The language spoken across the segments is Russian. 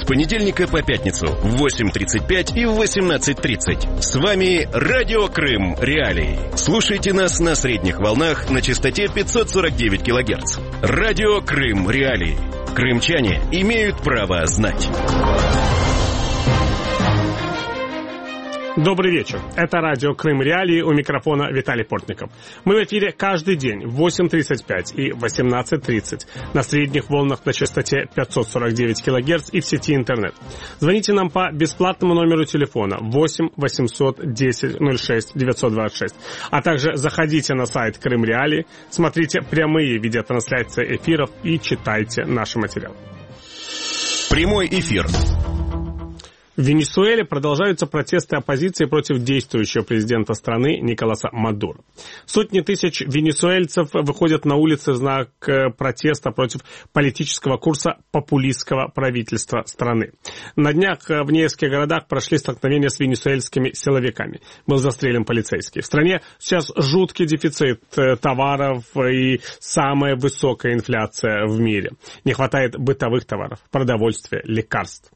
с понедельника по пятницу в 8:35 и в 18:30. С вами Радио Крым Реалии. Слушайте нас на средних волнах на частоте 549 кГц. Радио Крым Реалии. Крымчане имеют право знать. Добрый вечер. Это радио Крым Реалии, у микрофона Виталий Портников. Мы в эфире каждый день в 8:35 и 18:30 на средних волнах на частоте 549 кГц и в сети интернет. Звоните нам по бесплатному номеру телефона 8 800 10 06 926. А также заходите на сайт Крым Реалии, смотрите прямые видеотрансляции эфиров и читайте наши материалы. Прямой эфир. В Венесуэле продолжаются протесты оппозиции против действующего президента страны Николаса Мадуро. Сотни тысяч венесуэльцев выходят на улицы в знак протеста против политического курса популистского правительства страны. На днях в нескольких городах прошли столкновения с венесуэльскими силовиками. Был застрелен полицейский. В стране сейчас жуткий дефицит товаров и самая высокая инфляция в мире. Не хватает бытовых товаров, продовольствия, лекарств.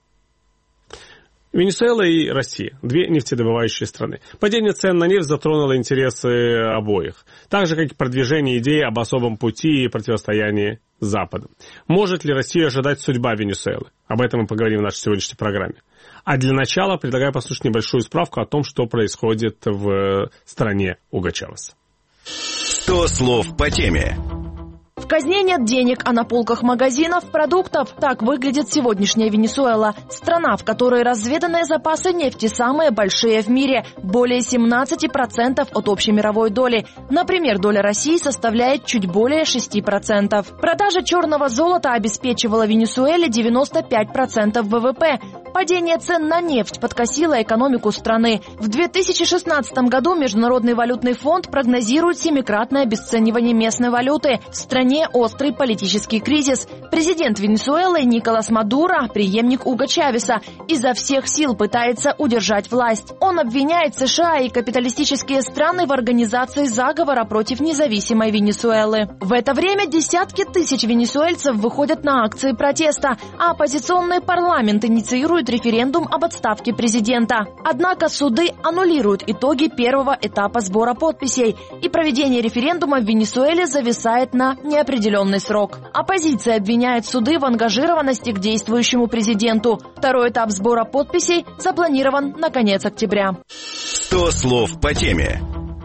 Венесуэла и Россия – две нефтедобывающие страны. Падение цен на нефть затронуло интересы обоих, так же, как и продвижение идеи об особом пути и противостоянии с Западом. Может ли Россия ожидать судьба Венесуэлы? Об этом мы поговорим в нашей сегодняшней программе. А для начала предлагаю послушать небольшую справку о том, что происходит в стране Уго Чавеса. 100 слов по теме. В казне нет денег, а на полках магазинов продуктов. Так выглядит сегодняшняя Венесуэла. Страна, в которой разведанные запасы нефти самые большие в мире. Более 17% от общей мировой доли. Например, доля России составляет чуть более 6%. Продажа черного золота обеспечивала Венесуэле 95% ВВП. Падение цен на нефть подкосило экономику страны. В 2016 году Международный валютный фонд прогнозирует 7-кратное обесценивание местной валюты. В стране острый политический кризис. Президент Венесуэлы Николас Мадуро, преемник Уго Чавеса, изо всех сил пытается удержать власть. Он обвиняет США и капиталистические страны в организации заговора против независимой Венесуэлы. В это время десятки тысяч венесуэльцев выходят на акции протеста, а оппозиционный парламент инициирует референдум об отставке президента. Однако суды аннулируют итоги первого этапа сбора подписей, и проведение референдума в Венесуэле зависает на неопределенный срок. Оппозиция обвиняет суды в ангажированности к действующему президенту. Второй этап сбора подписей запланирован на конец октября. 100 слов по теме.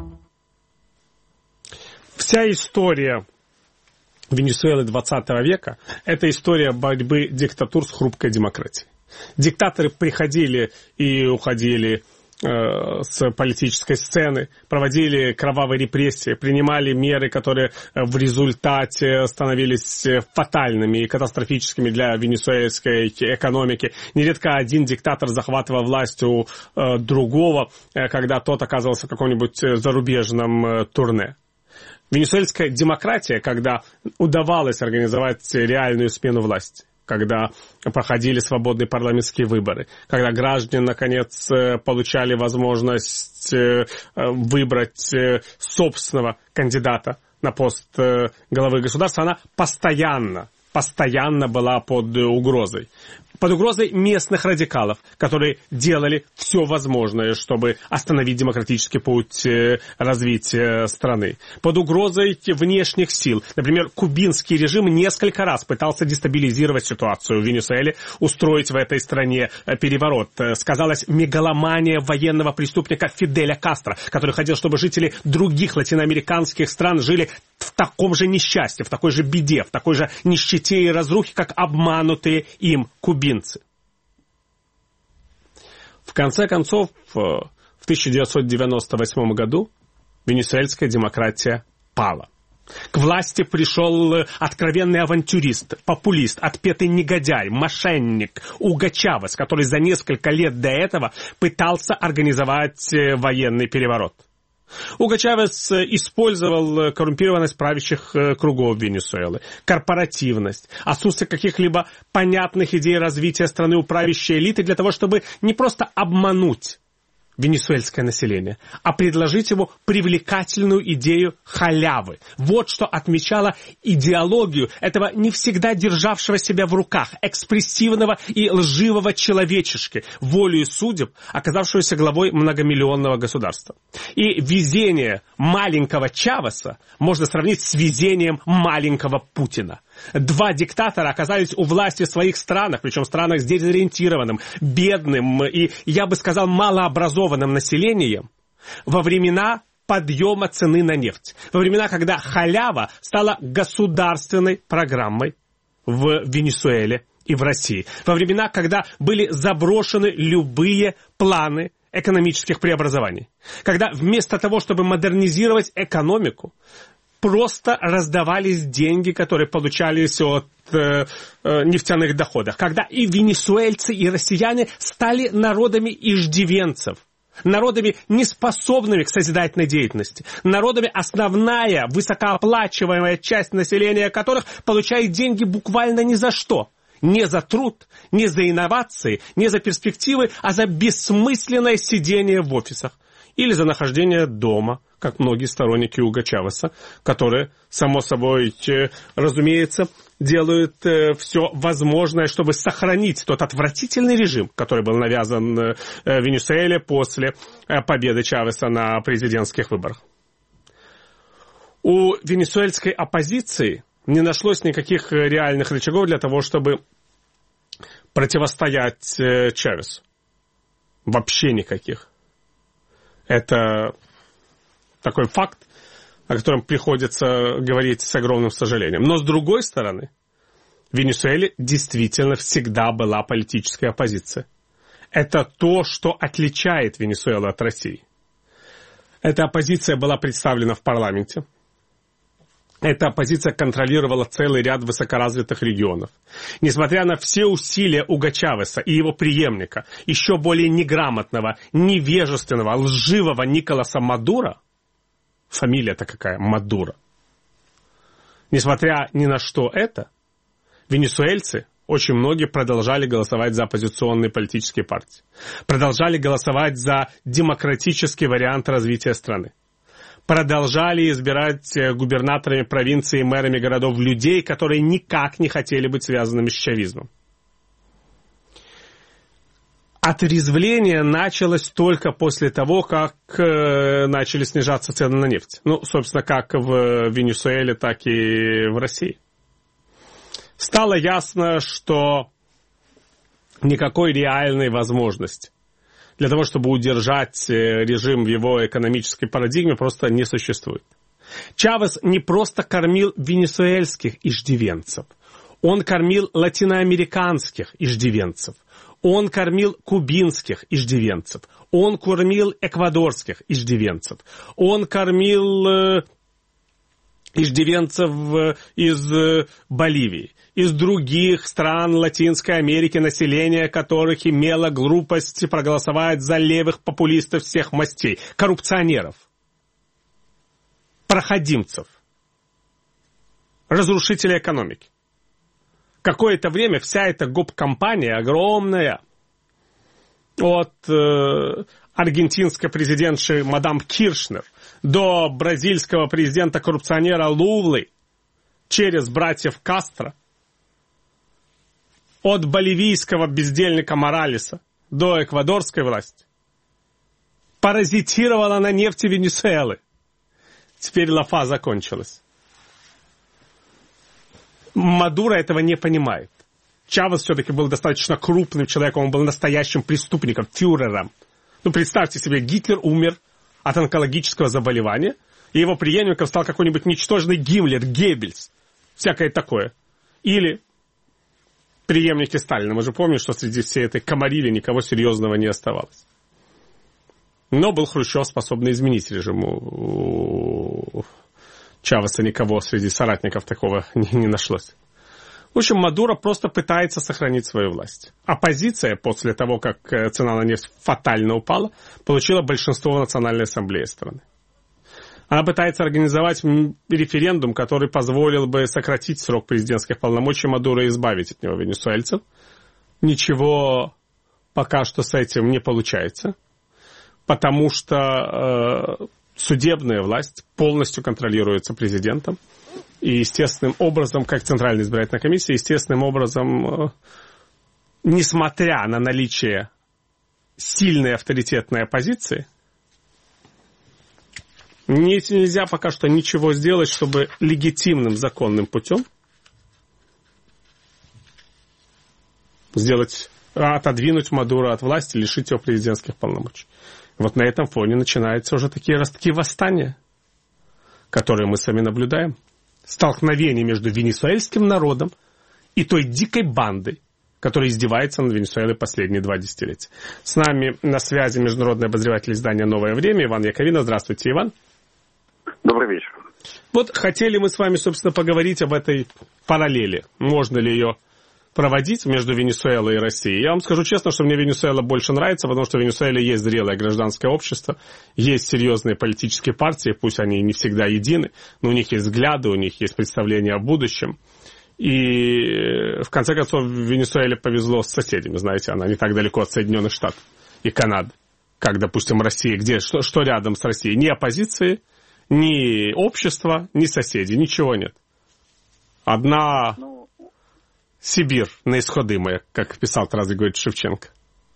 Вся история Венесуэлы 20 века – это история борьбы диктатур с хрупкой демократией. Диктаторы приходили и уходили с политической сцены, проводили кровавые репрессии, принимали меры, которые в результате становились фатальными и катастрофическими для венесуэльской экономики. Нередко один диктатор захватывал власть у другого, когда тот оказывался в каком-нибудь зарубежном турне. Венесуэльская демократия, когда удавалось организовать реальную смену власти, когда проходили свободные парламентские выборы, когда граждане, наконец, получали возможность выбрать собственного кандидата на пост главы государства, она постоянно была под угрозой. Под угрозой местных радикалов, которые делали все возможное, чтобы остановить демократический путь развития страны. Под угрозой внешних сил. Например, кубинский режим несколько раз пытался дестабилизировать ситуацию в Венесуэле, устроить в этой стране переворот. Сказалась мегаломания военного преступника Фиделя Кастро, который хотел, чтобы жители других латиноамериканских стран жили в таком же несчастье, в такой же беде, в такой же нищете и разрухе, как обманутые им кубинцы. В конце концов, в 1998 году венесуэльская демократия пала. К власти пришел откровенный авантюрист, популист, отпетый негодяй, мошенник Уго Чавес, который за несколько лет до этого пытался организовать военный переворот. Уго Чавес использовал коррумпированность правящих кругов Венесуэлы, корпоративность, отсутствие каких-либо понятных идей развития страны у правящей элиты для того, чтобы не просто обмануть венесуэльское население, а предложить ему привлекательную идею халявы. Вот что отмечало идеологию этого не всегда державшего себя в руках, экспрессивного и лживого человечешки, волею судеб, оказавшегося главой многомиллионного государства. И везение маленького Чавеса можно сравнить с везением маленького Путина. Два диктатора оказались у власти в своих странах, причем в странах с дезориентированным, бедным и, я бы сказал, малообразованным населением во времена подъема цены на нефть, во времена, когда халява стала государственной программой в Венесуэле и в России, во времена, когда были заброшены любые планы экономических преобразований, когда вместо того, чтобы модернизировать экономику, просто раздавались деньги, которые получались от нефтяных доходов. Когда и венесуэльцы, и россияне стали народами иждивенцев, народами, неспособными к созидательной деятельности, народами, основная, высокооплачиваемая часть населения которых получает деньги буквально ни за что. Не за труд, не за инновации, не за перспективы, а за бессмысленное сидение в офисах. Или за нахождение дома, как многие сторонники Уго Чавеса, которые, само собой, разумеется, делают все возможное, чтобы сохранить тот отвратительный режим, который был навязан в Венесуэле после победы Чавеса на президентских выборах. У венесуэльской оппозиции не нашлось никаких реальных рычагов для того, чтобы противостоять Чавесу. Вообще никаких. Это такой факт, о котором приходится говорить с огромным сожалением. Но с другой стороны, в Венесуэле действительно всегда была политическая оппозиция. Это то, что отличает Венесуэлу от России. Эта оппозиция была представлена в парламенте. Эта оппозиция контролировала целый ряд высокоразвитых регионов. Несмотря на все усилия Уго Чавеса и его преемника, еще более неграмотного, невежественного, лживого Николаса Мадуро, фамилия-то какая, Мадуро, несмотря ни на что это, венесуэльцы, очень многие продолжали голосовать за оппозиционные политические партии, продолжали голосовать за демократический вариант развития страны. Продолжали избирать губернаторами провинции и мэрами городов людей, которые никак не хотели быть связанными с чавизмом. Отрезвление началось только после того, как начали снижаться цены на нефть. Ну, собственно, как в Венесуэле, так и в России. Стало ясно, что никакой реальной возможности для того, чтобы удержать режим в его экономической парадигме, просто не существует. Чавес не просто кормил венесуэльских иждивенцев, он кормил латиноамериканских иждивенцев, он кормил кубинских иждивенцев, он кормил эквадорских иждивенцев, он кормил иждивенцев из Боливии, из других стран Латинской Америки, население которых имело глупость проголосовать за левых популистов всех мастей, коррупционеров, проходимцев, разрушителей экономики. Какое-то время вся эта гоп-компания огромная, от аргентинской президентши мадам Киршнер до бразильского президента-коррупционера Лулы, через братьев Кастро, от боливийского бездельника Моралеса до эквадорской власти, паразитировала на нефти Венесуэлы. Теперь лафа закончилась. Мадуро этого не понимает. Чавес все-таки был достаточно крупным человеком, он был настоящим преступником, фюрером. Ну, представьте себе, Гитлер умер от онкологического заболевания, и его преемником стал какой-нибудь ничтожный Гиммлер, Геббельс, всякое такое. Или преемники Сталина. Мы же помним, что среди всей этой комарили никого серьезного не оставалось. Но был Хрущев, способный изменить режим. У Чавеса никого среди соратников такого не нашлось. В общем, Мадуро просто пытается сохранить свою власть. Оппозиция, после того, как цена на нефть фатально упала, получила большинство в Национальной ассамблее страны. Она пытается организовать референдум, который позволил бы сократить срок президентских полномочий Мадуро и избавить от него венесуэльцев. Ничего пока что с этим не получается. потому что судебная власть полностью контролируется президентом. И естественным образом, как Центральная избирательная комиссия, естественным образом, несмотря на наличие сильной авторитетной оппозиции, нельзя пока что ничего сделать, чтобы легитимным законным путем отодвинуть Мадуро от власти, лишить его президентских полномочий. Вот на этом фоне начинаются уже такие ростки восстания, которые мы сами наблюдаем. Столкновение между венесуэльским народом и той дикой бандой, которая издевается над Венесуэлой последние 2 десятилетия. С нами на связи международный обозреватель издания «Новое время» Иван Яковина. Здравствуйте, Иван. Добрый вечер. Вот хотели мы с вами, собственно, поговорить об этой параллели. Можно ли ее проводить между Венесуэлой и Россией? Я вам скажу честно, что мне Венесуэла больше нравится, потому что в Венесуэле есть зрелое гражданское общество, есть серьезные политические партии, пусть они не всегда едины, но у них есть взгляды, у них есть представления о будущем. И, в конце концов, Венесуэле повезло с соседями, знаете, она не так далеко от Соединенных Штатов и Канады, как, допустим, Россия, где что рядом с Россией? Ни оппозиции, ни общества, ни соседей, ничего нет. Одна Сибирь неисходимая, как писал Тарас Григорьевич Шевченко.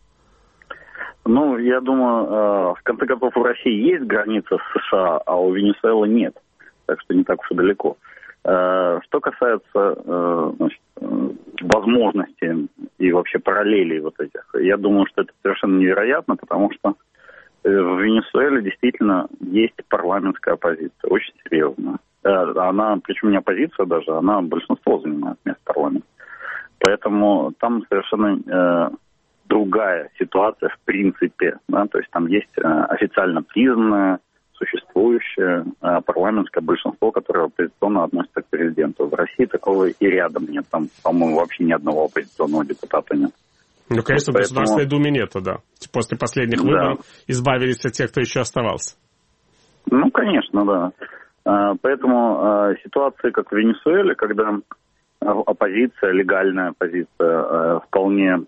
Я думаю, в конце концов, у России есть граница с США, а у Венесуэлы нет. Так что не так уж и далеко. Что касается возможностей и вообще параллелей вот этих, я думаю, что это совершенно невероятно, потому что в Венесуэле действительно есть парламентская оппозиция, очень серьезная. Она, причем не оппозиция даже, она большинство занимает место парламента. Поэтому там совершенно другая ситуация в принципе. Да? То есть там есть официально признанное, существующее парламентское большинство, которое оппозиционно относится к президенту. В России такого и рядом нет. Там, по-моему, вообще ни одного оппозиционного депутата нет. Конечно, в Государственной Думе нету, да. После последних выборов избавились от тех, кто еще оставался. Конечно, да. Поэтому ситуация, как в Венесуэле, когда оппозиция, легальная оппозиция, вполне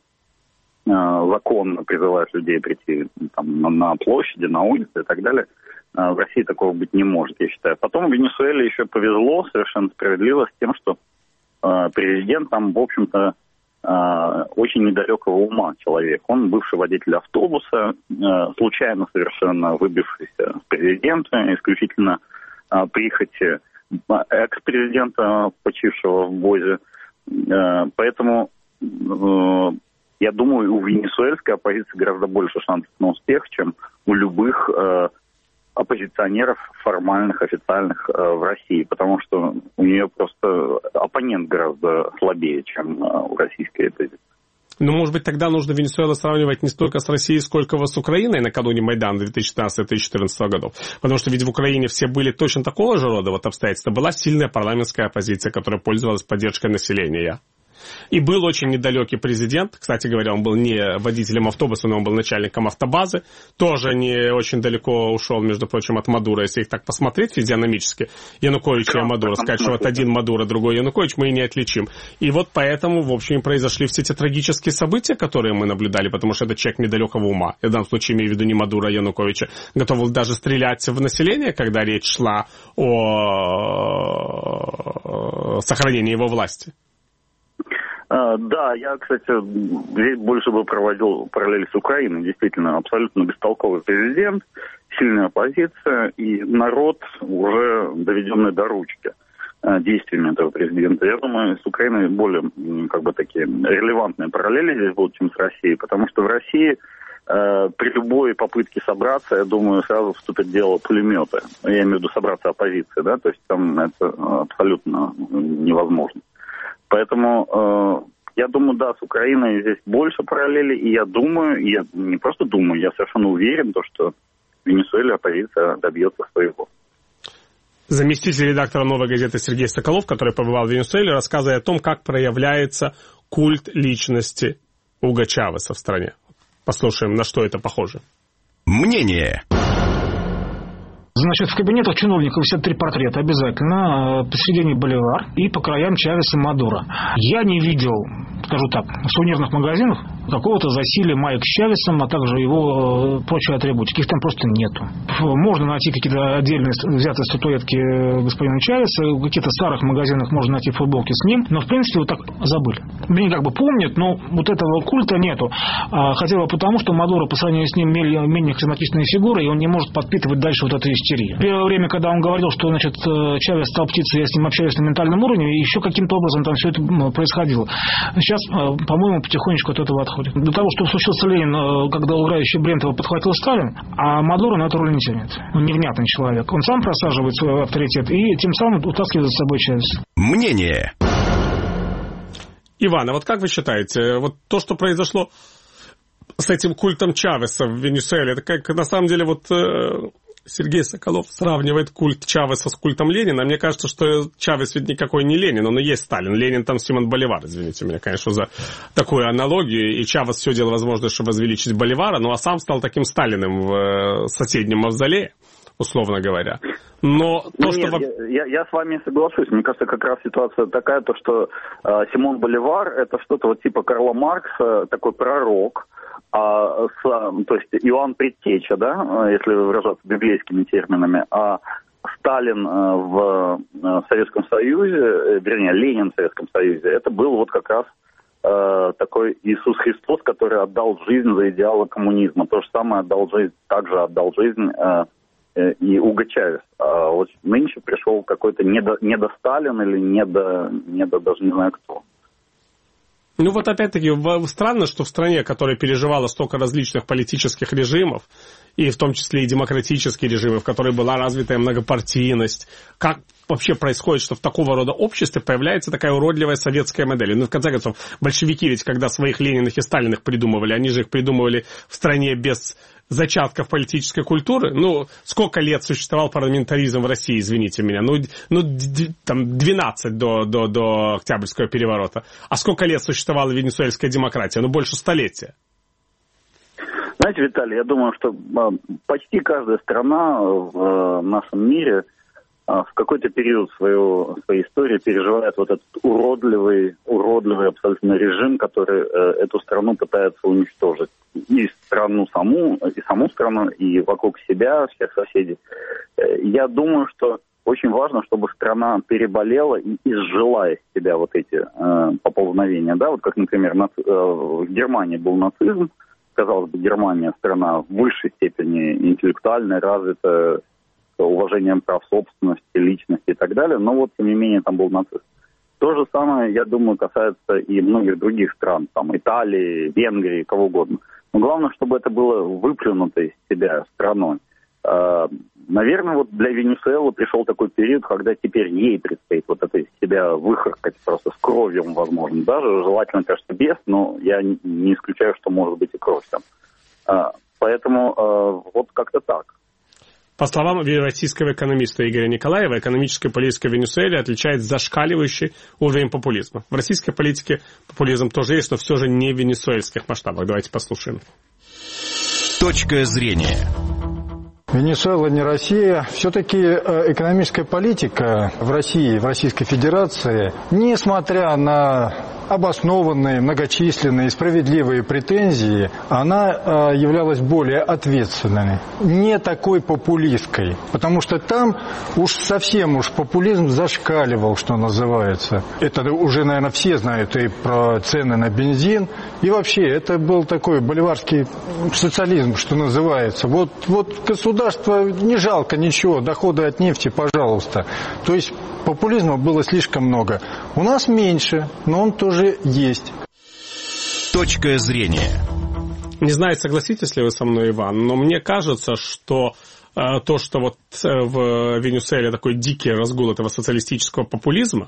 законно призывает людей прийти на площади, на улицы и так далее, в России такого быть не может, я считаю. Потом в Венесуэле еще повезло совершенно справедливо с тем, что президент там, в общем-то, очень недалекого ума человек. Он бывший водитель автобуса, случайно совершенно выбившийся с президента, исключительно прихоти экс-президента, почившего в ВОЗе. Поэтому, я думаю, у венесуэльской оппозиции гораздо больше шансов на успех, чем у любых оппозиционеров формальных, официальных в России, потому что у нее просто оппонент гораздо слабее, чем у российской оппозиции. Может быть, тогда нужно Венесуэлу сравнивать не столько с Россией, сколько с Украиной накануне Майдана 2013-2014 годов. Потому что ведь в Украине все были точно такого же рода обстоятельства. Была сильная парламентская оппозиция, которая пользовалась поддержкой населения. И был очень недалекий президент, кстати говоря, он был не водителем автобуса, но он был начальником автобазы, тоже не очень далеко ушел, между прочим, от Мадуро, если их так посмотреть физиономически, Янукович и Мадуро, сказать, что вот один Мадуро, другой Янукович, мы и не отличим. И вот поэтому, в общем, произошли все эти трагические события, которые мы наблюдали, потому что это человек недалекого ума, я в данном случае имею в виду не Мадуро, а Януковича, готов был даже стрелять в население, когда речь шла о сохранении его власти. Да, я, кстати, здесь больше бы проводил параллели с Украиной. Действительно, абсолютно бестолковый президент, сильная оппозиция и народ, уже доведенный до ручки действиями этого президента. Я думаю, с Украиной более такие релевантные параллели здесь будут, чем с Россией, потому что в России при любой попытке собраться, я думаю, сразу вступят в дело пулеметы. Я имею в виду собраться оппозиции, да, то есть там это абсолютно невозможно. Поэтому я думаю, да, с Украиной здесь больше параллелей, и я думаю, я не просто думаю, я совершенно уверен, что в Венесуэле оппозиция добьется своего. Заместитель редактора «Новой газеты» Сергей Соколов, который побывал в Венесуэле, рассказывает о том, как проявляется культ личности Уго Чавеса в стране. Послушаем, на что это похоже. Мнение. Значит, в кабинетах чиновников висят 3 портрета обязательно. Посередине Боливар и по краям Чавес и Мадуро. Я не видел, скажу так, сувенирных магазинов какого-то засилия Майк с Чавесом, а также его прочей атрибутики. Их там просто нету. Можно найти какие-то отдельные взятые статуэтки господина Чавеса, в каких-то старых магазинах можно найти футболки с ним, но в принципе вот так забыли. Они как бы помнят, но вот этого культа нету. Хотя бы потому, что Мадуро по сравнению с ним менее харизматичная фигура, и он не может подпитывать дальше вот эту истерию. В первое время, когда он говорил, что, значит, Чавес стал птицей, я с ним общаюсь на ментальном уровне, еще каким-то образом там все это происходило. Сейчас, по-моему, потихонечку от этого отходит. До того, что случился Ленин, когда играющий Брентова подхватил Сталин, а Мадуро на эту роль не тянет. Он невнятный человек. Он сам просаживает свой авторитет и тем самым утаскивает за собой Чавеса. Мнение. Иван, а вот как вы считаете, вот то, что произошло с этим культом Чавеса в Венесуэле, это как на самом деле вот Сергей Соколов сравнивает культ Чавеса с культом Ленина. Мне кажется, что Чавес ведь никакой не Ленин, он и есть Сталин. Ленин там Симон Боливар, извините меня, конечно, за такую аналогию. И Чавес все делал возможное, чтобы возвеличить Боливара, ну а сам стал таким Сталиным в соседнем мавзолее, условно говоря. Но то, нет, что... я с вами соглашусь. Мне кажется, как раз ситуация такая, то, что Симон Боливар – это что-то вот типа Карла Маркса, такой пророк, то есть Иоанн Предтеча, да, если выражаться библейскими терминами, а Сталин в Советском Союзе, вернее, Ленин в Советском Союзе, это был вот как раз такой Иисус Христос, который отдал жизнь за идеалы коммунизма. То же самое также отдал жизнь и Уго Чавес. А вот нынче пришел какой-то недо Сталин или недо даже не знаю кто. Ну вот опять-таки странно, что в стране, которая переживала столько различных политических режимов, и в том числе и демократические режимы, в которой была развитая многопартийность, как вообще происходит, что в такого рода обществе появляется такая уродливая советская модель. Ну, в конце концов, большевики ведь, когда своих Лениных и Сталиных придумывали, они же их придумывали в стране без зачатков политической культуры. Ну, сколько лет существовал парламентаризм в России, извините меня? Там 12 до Октябрьского переворота. А сколько лет существовала венесуэльская демократия? Ну, больше столетия. Знаете, Виталий, я думаю, что почти каждая страна в нашем мире в какой-то период своей истории переживает вот этот уродливый абсолютно режим, который эту страну пытается уничтожить. И саму страну, и вокруг себя, всех соседей. Я думаю, что очень важно, чтобы страна переболела и изжила из себя вот эти поползновения. Да? Вот как, например, в Германии был нацизм. Казалось бы, Германия страна в высшей степени интеллектуальная, развитая, с уважением прав собственности, личности и так далее, но вот, тем не менее, там был нацизм. То же самое, я думаю, касается и многих других стран, там, Италии, Венгрии, кого угодно. Но главное, чтобы это было выплюнуто из себя страной. Наверное, вот для Венесуэлы пришел такой период, когда теперь ей предстоит вот это из себя выхаркать просто с кровью, возможно. Даже желательно, конечно, без, но я не исключаю, что может быть и кровь там. Поэтому вот как-то так. По словам российского экономиста Игоря Николаева, экономическая политика в Венесуэле отличает зашкаливающий уровень популизма. В российской политике популизм тоже есть, но все же не в венесуэльских масштабах. Давайте послушаем. Точка зрения. Венесуэла не Россия. Все-таки экономическая политика в России, в Российской Федерации, несмотря на обоснованные, многочисленные и справедливые претензии, она являлась более ответственной, не такой популистской, потому что там совсем популизм зашкаливал, что называется. Это уже, наверное, все знают и про цены на бензин, и вообще это был такой боливарский социализм, что называется. Вот государство не жалко ничего, доходы от нефти, пожалуйста. То есть популизма было слишком много. У нас меньше, но он тоже есть. Точка зрения. Не знаю, согласитесь ли вы со мной, Иван, но мне кажется, что то, что вот в Венесуэле такой дикий разгул этого социалистического популизма,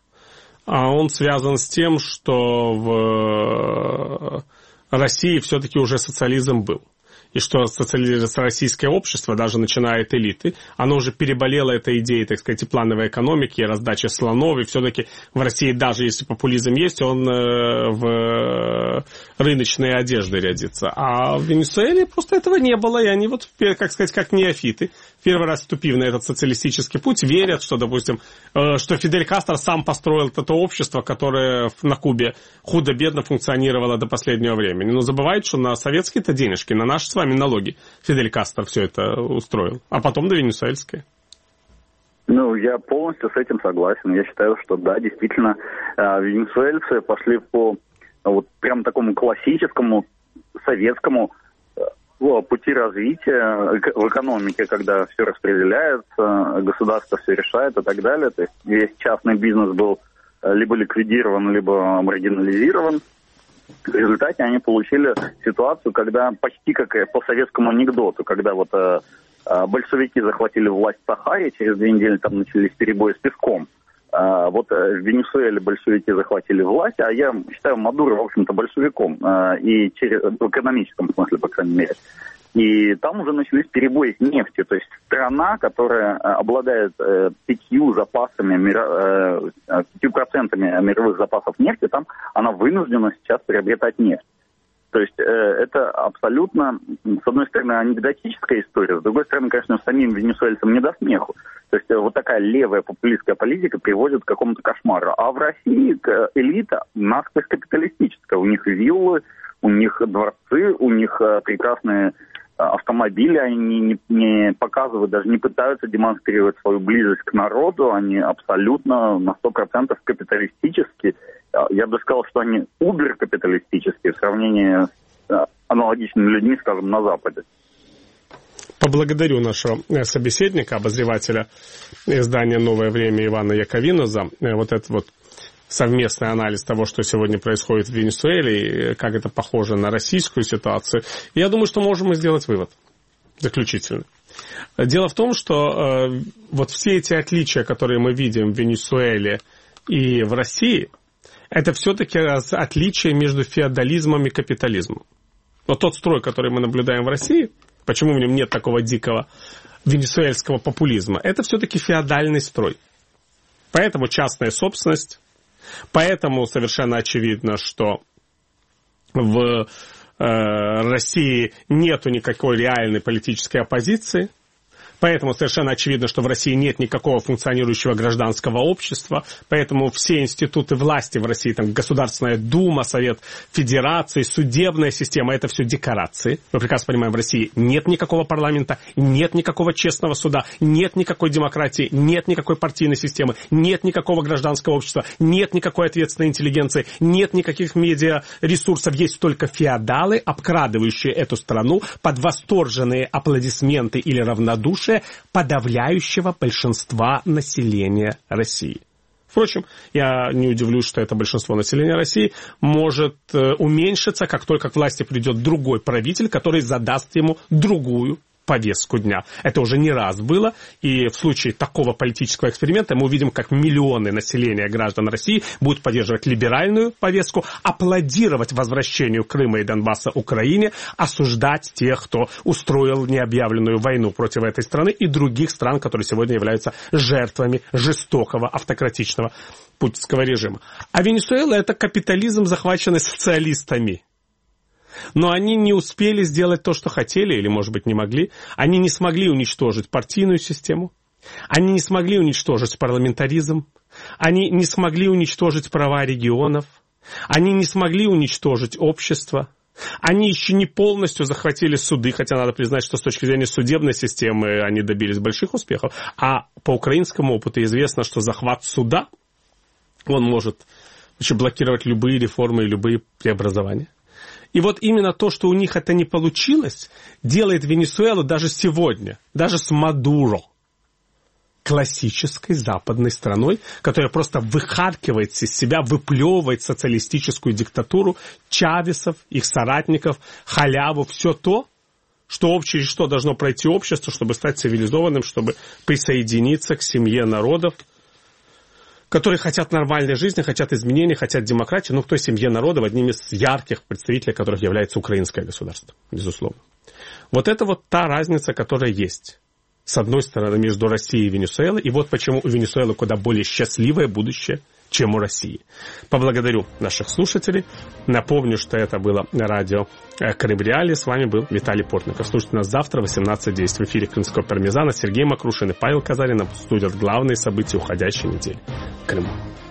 он связан с тем, что в России все-таки уже социализм был. и что российское общество, даже начиная от элиты, оно уже переболело этой идеей, так сказать, и плановой экономики, и раздачи слонов, и все-таки в России, даже если популизм есть, он в рыночные одежды рядится. А в Венесуэле просто этого не было, и они вот, как сказать, как неофиты, первый раз вступив на этот социалистический путь, верят, что, допустим, что Фидель Кастро сам построил это общество, которое на Кубе худо-бедно функционировало до последнего времени. Но забывают, что на советские-то денежки, на наши с вами налоги Фидель Кастро все это устроил, а потом на венесуэльское. Ну, я полностью с этим согласен. Я считаю, что да, действительно, венесуэльцы пошли по вот прям такому классическому советскому пути развития в экономике, когда все распределяется, государство все решает и так далее. То есть весь частный бизнес был либо ликвидирован, либо маргинализирован. В результате они получили ситуацию, когда почти как по советскому анекдоту, когда вот большевики захватили власть в Сахаре, через 2 недели там начались перебои с песком. Вот в Венесуэле большевики захватили власть, а я считаю Мадуро, в общем-то, большевиком, и в экономическом смысле, по крайней мере. И там уже начались перебои с нефтью, то есть страна, которая обладает 5% мировых запасов нефти, там она вынуждена сейчас приобретать нефть. То есть это абсолютно, с одной стороны, анекдотическая история, с другой стороны, конечно, самим венесуэльцам не до смеху. То есть вот такая левая популистская политика приводит к какому-то кошмару. А в России элита насквозь капиталистическая. У них виллы, у них дворцы, у них прекрасные автомобили, они не показывают, даже не пытаются демонстрировать свою близость к народу, они абсолютно на 100% капиталистические. Я бы сказал, что они убер-капиталистические в сравнении с аналогичными людьми, скажем, на Западе. Поблагодарю нашего собеседника, обозревателя издания «Новое время» Ивана Яковина за вот этот вот совместный анализ того, что сегодня происходит в Венесуэле, и как это похоже на российскую ситуацию. И я думаю, что можем мы сделать вывод заключительный. Дело в том, что вот все эти отличия, которые мы видим в Венесуэле и в России, это все-таки отличия между феодализмом и капитализмом. Вот тот строй, который мы наблюдаем в России, почему в нем нет такого дикого венесуэльского популизма, это все-таки феодальный строй. Поэтому частная собственность, поэтому совершенно очевидно, что в России нету никакой реальной политической оппозиции. Поэтому совершенно очевидно, что в России нет никакого функционирующего гражданского общества. Поэтому все институты власти в России, там Государственная Дума, Совет Федерации, судебная система, это все декорации. Мы прекрасно понимаем, в России нет никакого парламента, нет никакого честного суда, нет никакой демократии, нет никакой партийной системы, нет никакого гражданского общества, нет никакой ответственной интеллигенции, нет никаких медиаресурсов. Есть только феодалы, обкрадывающие эту страну под восторженные аплодисменты или равнодушие подавляющего большинства населения России. Впрочем, я не удивлюсь, что это большинство населения России может уменьшиться, как только к власти придет другой правитель, который задаст ему другую повестку дня. Это уже не раз было, и в случае такого политического эксперимента мы увидим, как миллионы населения граждан России будут поддерживать либеральную повестку, аплодировать возвращению Крыма и Донбасса Украине, осуждать тех, кто устроил необъявленную войну против этой страны и других стран, которые сегодня являются жертвами жестокого автократичного путинского режима. А Венесуэла – это капитализм, захваченный социалистами. Но они не успели сделать то, что хотели, или, может быть, не могли. Они не смогли уничтожить партийную систему. Они не смогли уничтожить парламентаризм. Они не смогли уничтожить права регионов. Они не смогли уничтожить общество. Они еще не полностью захватили суды, хотя надо признать, что с точки зрения судебной системы они добились больших успехов. А по украинскому опыту известно, что захват суда, он может вообще блокировать любые реформы и любые преобразования. И вот именно то, что у них это не получилось, делает Венесуэлу даже сегодня, даже с Мадуро, классической западной страной, которая просто выхаркивает из себя, выплевывает социалистическую диктатуру, Чавесов, их соратников, халяву, все то, что через что должно пройти общество, чтобы стать цивилизованным, чтобы присоединиться к семье народов, которые хотят нормальной жизни, хотят изменений, хотят демократии, но к той семье народов, одним из ярких представителей которых является украинское государство, безусловно. Вот это вот та разница, которая есть. С одной стороны, между Россией и Венесуэлой. И вот почему у Венесуэлы куда более счастливое будущее, чем у России. Поблагодарю наших слушателей. Напомню, что это было радио Крым Реалии. С вами был Виталий Портников. Слушайте нас завтра в 18:10 в эфире Крымского пармезана. Сергей Макрушин и Павел Казарин обсудят главные события уходящей недели в Крыму.